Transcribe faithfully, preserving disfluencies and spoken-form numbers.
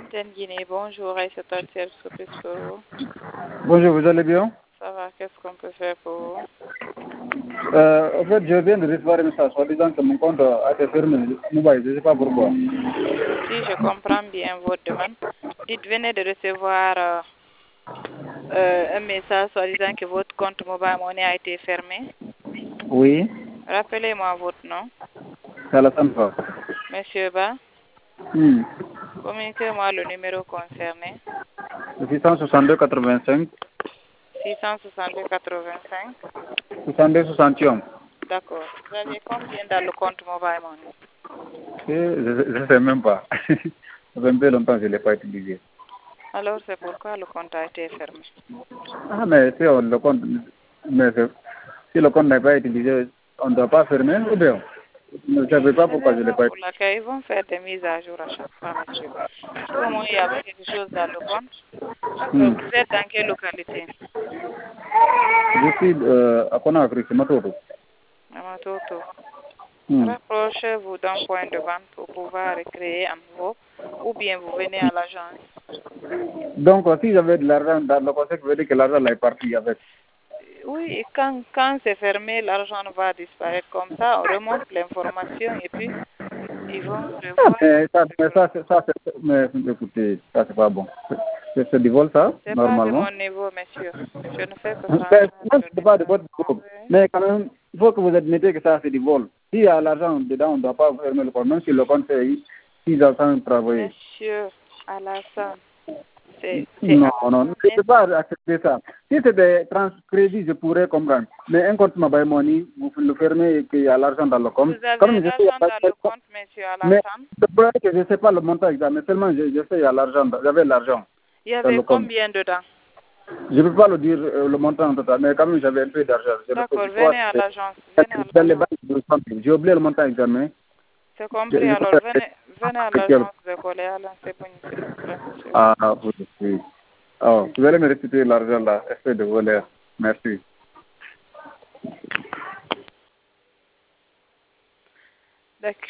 Antenne Guinée, bonjour, Aïssa Taltiel, Sopis pour vous. Bonjour, vous allez bien? Ça va, qu'est-ce qu'on peut faire pour vous? euh, En fait, je viens de recevoir un message en disant que mon compte a été fermé. Mobile, je ne sais pas pourquoi. Si je comprends bien votre demande, dites venez de recevoir euh, euh, un message en disant que votre compte mobile money a été fermé. Oui. Rappelez-moi votre nom. C'est Alassane Ba. Monsieur Ba, Hmm. communiquez-moi le numéro concerné. six cent soixante-deux quatre-vingt-cinq. six cent soixante-deux quatre-vingt-cinq. soixante-deux soixante et un. D'accord. Vous avez combien dans le compte mobile money? Je ne sais même pas. Ça fait un peu longtemps que je ne l'ai pas utilisé. Alors c'est pourquoi le compte a été fermé. Ah, mais si on, le compte, mais si le compte n'est pas utilisé, on ne doit pas fermer ou bien? Je ne sais pas pourquoi je ne l'ai pas Pour laquelle ils vont faire des mises à jour à chaque fois, monsieur. Si au moins il y avait quelque chose dans le compte. D'accord. Hmm. Vous êtes dans quelle localité? Je suis euh, à Conakry, c'est Matoto. Amatoto. Hmm. Rapprochez-vous d'un point de vente pour pouvoir recréer à nouveau ou bien vous venez à l'agence. Donc, si j'avais de l'argent dans le conseil, veut dire que l'argent est parti avec. Oui, quand, quand c'est fermé, l'argent va disparaître comme ça. On remonte l'information et puis ils vont revoir. Mais ça, mais ça, c'est- ça c'est, mais écoutez, ça c'est pas bon. C'est c'est du vol, ça, C'est pas de normalement. mon niveau, monsieur. Je ne fais que Mais transmettre non, le c'est pas de message. votre niveau. Mais quand même, il faut que vous admettez que ça c'est du vol. S'il y a l'argent dedans, on ne doit pas fermer le compte, même si le compte fait six ans sans travailler. Monsieur Alassane, c'est Non, non, je ne peux pas accepter ça. Si c'était transcrédit, je pourrais comprendre. Mais un compte mobile money, vous le fermez et qu'il y a l'argent dans le compte. Vous avez Comme je sais, il y a l'argent pas- dans le compte, monsieur mais Alassane? c'est vrai que je ne sais pas le montant exact, mais seulement je, je sais qu'il y a l'argent, j'avais l'argent Il y dans avait le compte. combien dedans? Je ne peux pas le dire euh, le montant en total, mais quand même j'avais un peu d'argent. Je le peux D'accord, voir. venez à l'agence. Venez à Dans les l'agence. banques, je le sens. J'ai oublié le montant exact, mais C'est je, compris. je Alors, peux venez, venez à l'agence de Coléa, s'il vous plaît, monsieur. Ah, oui, oui. Oh, vous allez me restituer l'argent là, espèce de voleur. Merci. D'accord.